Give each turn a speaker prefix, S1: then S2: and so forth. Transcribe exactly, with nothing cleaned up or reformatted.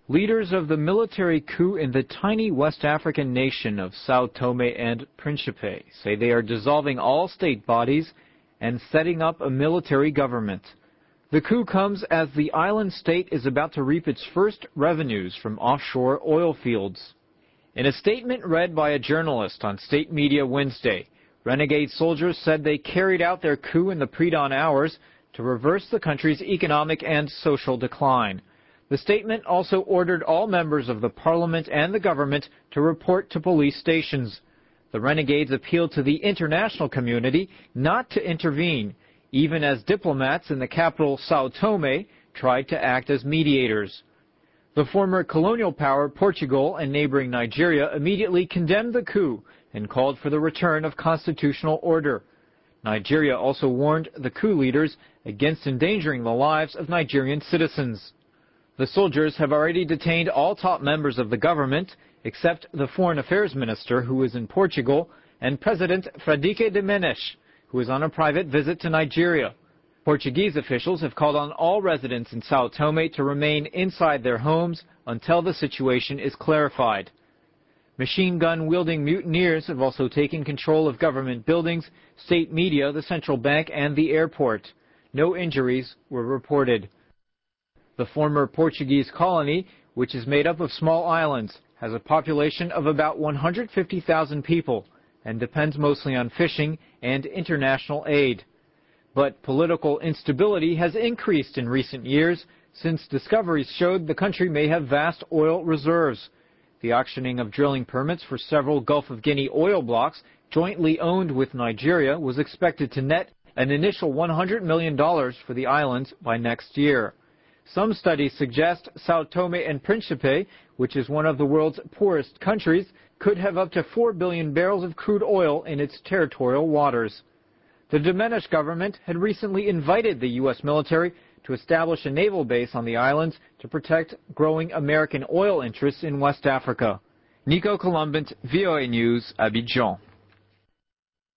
S1: Leaders of the military coup in the tiny West African nation of São Tomé and Príncipe say they are dissolving all state bodies and setting up a military government. The coup comes as the island state is about to reap its first revenues from offshore oil fields. In a statement read by a journalist on state media Wednesday, renegade soldiers said they carried out their coup in the pre-dawn hours to reverse the country's economic and social decline. The statement also ordered all members of the parliament and the government to report to police stations. The renegades appealed to the international community not to intervene, even as diplomats in the capital São Tomé tried to act as mediators. The former colonial power Portugal and neighboring Nigeria immediately condemned the coup and called for the return of constitutional order. Nigeria also warned the coup leaders against endangering the lives of Nigerian citizens. The soldiers have already detained all top members of the government, except the foreign affairs minister, who is in Portugal, and President Fradike de Menezes, who is on a private visit to Nigeria. Portuguese officials have called on all residents in São Tomé to remain inside their homes until the situation is clarified. Machine gun-wielding mutineers have also taken control of government buildings, state media, the central bank, and the airport. No injuries were reported. The former Portuguese colony, which is made up of small islands, has a population of about one hundred fifty thousand people and depends mostly on fishing and international aid. But political instability has increased in recent years since discoveries showed the country may have vast oil reserves. The auctioning of drilling permits for several Gulf of Guinea oil blocks jointly owned with Nigeria was expected to net an initial one hundred million dollars for the islands by next year. Some studies suggest São Tomé and Príncipe, which is one of the world's poorest countries, could have up to four billion barrels of crude oil in its territorial waters. The de Menezes government had recently invited the U S military to establish a naval base on the islands to protect growing American oil interests in West Africa. Nico Columbant, V O A News, Abidjan.